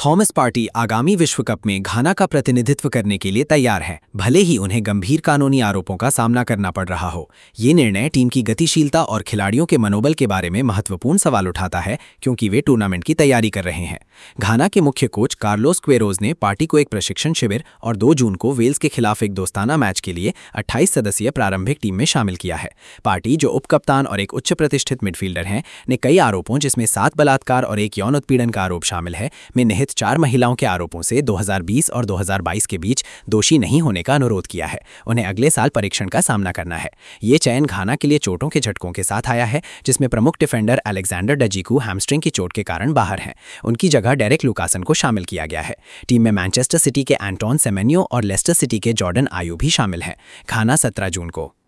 Thomas party आगामी विश्व cup में घाना का प्रतिनिधित्व करने के लिए तैयार है, भले ही उन्हें गंभीर कानूनी आरोपों का सामना करना पड़ रहा हो। ये निर्णय टीम की गतिशीलता और खिलाड़ियों के मनोबल के बारे में महत्वपूर्ण सवाल उठाता है, क्योंकि वे टूर्नामेंट की तैयारी कर रहे हैं। घाना के मुख्य कोच कार्लोस क्वेरोज ने पार्टी को एक प्रशिक्षण शिविर और 2 जून को वेल्स के खिलाफ एक दोस्ताना मैच के लिए 28 सदस्यीय प्रारंभिक टीम में शामिल किया है। पार्टी, जो उपकप्तान और एक उच्च प्रतिष्ठित मिडफील्डर हैं, ने कई आरोपों, जिसमें 7 बलात्कार और 1 यौन उत्पीड़न का आरोप शामिल है, में निहित 4 महिलाओं के आरोपों से 2020 और 2022 के बीच दोषी नहीं होने का अनुरोध किया है। उन्हें अगले साल परीक्षण का सामना करना है। ये चयन घाना के लिए चोटों के झटकों के साथ आया है, जिसमें प्रमुख डिफेंडर अलेक्जेंडर डजीकू हैमस्ट्रिंग की चोट के कारण बाहर हैं। उनकी जगह डेरेक लुकासन को शामिल किया गया है। टीम में मैनचेस्टर सिटी के एंटोन सेमेन्यो और लेस्टर सिटी के जॉर्डन आयू भी शामिल हैं। घाना 17 जून को